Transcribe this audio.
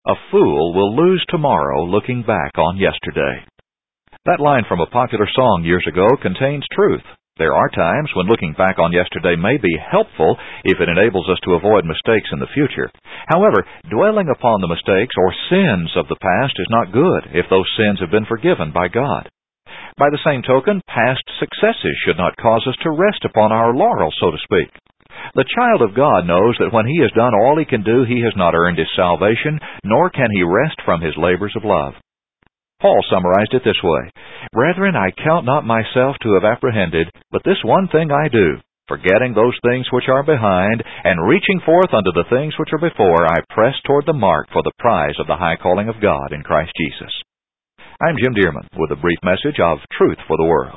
A fool will lose tomorrow looking back on yesterday. That line from a popular song years ago contains truth. There are times when looking back on yesterday may be helpful if it enables us to avoid mistakes in the future. However, dwelling upon the mistakes or sins of the past is not good if those sins have been forgiven by God. By the same token, past successes should not cause us to rest upon our laurels, so to speak. The child of God knows that when he has done all he can do, he has not earned his salvation, nor can he rest from his labors of love. Paul summarized it this way, "Brethren, I count not myself to have apprehended, but this one thing I do, forgetting those things which are behind, and reaching forth unto the things which are before, I press toward the mark for the prize of the high calling of God in Christ Jesus." I'm Jim Dearman with a brief message of Truth for the World.